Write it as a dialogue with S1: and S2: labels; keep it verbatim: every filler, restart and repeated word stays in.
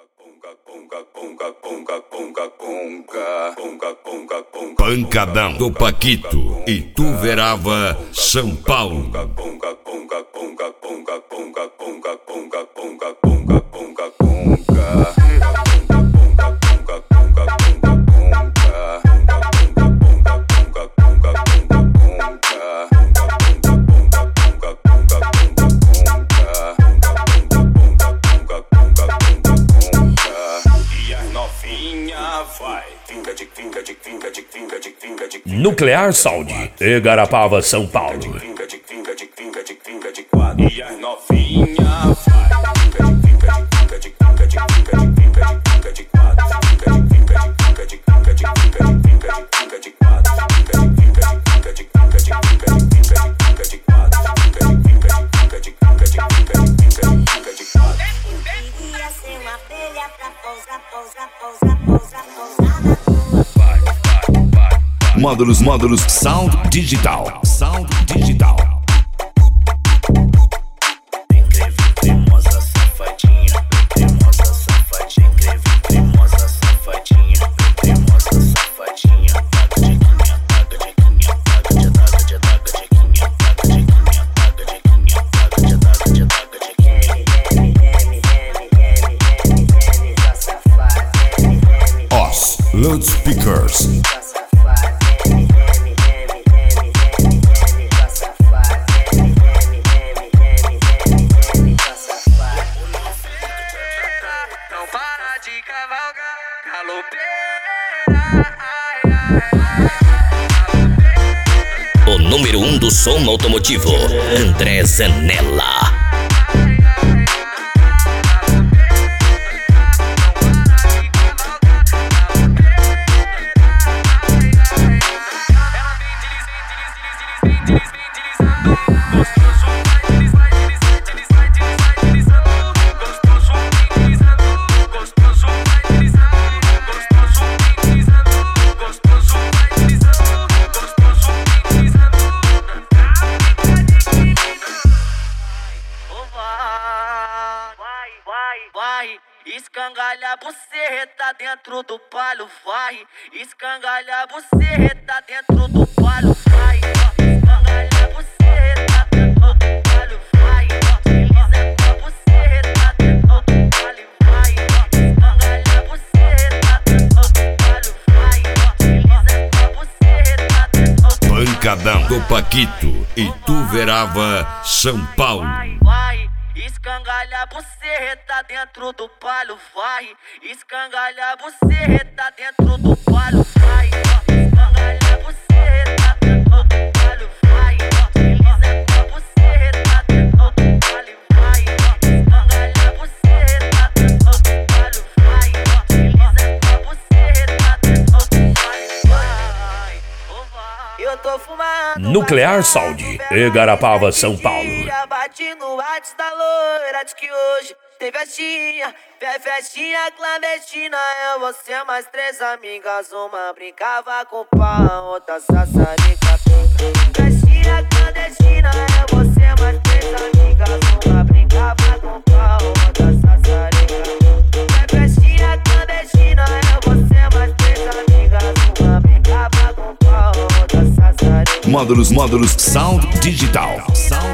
S1: Pancadão do Paquito, Ituverava, São Paulo.
S2: Nuclear Sound, Igarapava, São Paulo.
S3: E as novinha
S1: Módulos, módulos, Sound Digital, Sound Digital.
S4: Cremosa safadinha, cremosa safadinha, cremosa safadinha, cremosa safadinha, taca jequinha, taca jequinha, taca de taca de taca jequinha, taca jequinha, taca jequinha, taca de taca de taca jequinha.
S1: Os Loudspeakers.
S2: O número um do som automotivo, André Zanella.
S4: Escangalha buceta dentro do palho, vai. Escangalha buceta dentro do palho, vai. Escangalha buceta dentro do palho, vai. Desliza com a buceta dentro do palho, vai. Escangalha buceta dentro do palho, vai. Desliza com a buceta dentro do palho.
S1: Pancadão do Paquito, Ituverava, São Paulo.
S4: Vai. Escangalha buceta dentro do palho, vai. Escangalha buceta dentro do palho, vai. Escangalha buceta dentro do palho, vai. Desliza com a buceta dentro do palho, vai. Escangalha buceta dentro do palho, vai. Desliza com a buceta dentro do palho, vai. Eu tô fumando
S2: Nuclear Sound, Igarapava, São Paulo.
S4: Bati no WhatsApp da loira, diz que hoje tem festinha, festinha clandestina. Eu, você, mais três amigas, uma brincava com pau, outra sassarica. Festinha clandestina, eu, você, mais três amigas, uma brincava com pau, outra sassarica. Festinha clandestina, eu, você, mais três amigas, uma brincava com pau, outra sassarica.
S1: Módulos, módulos, Sound Digital, Sound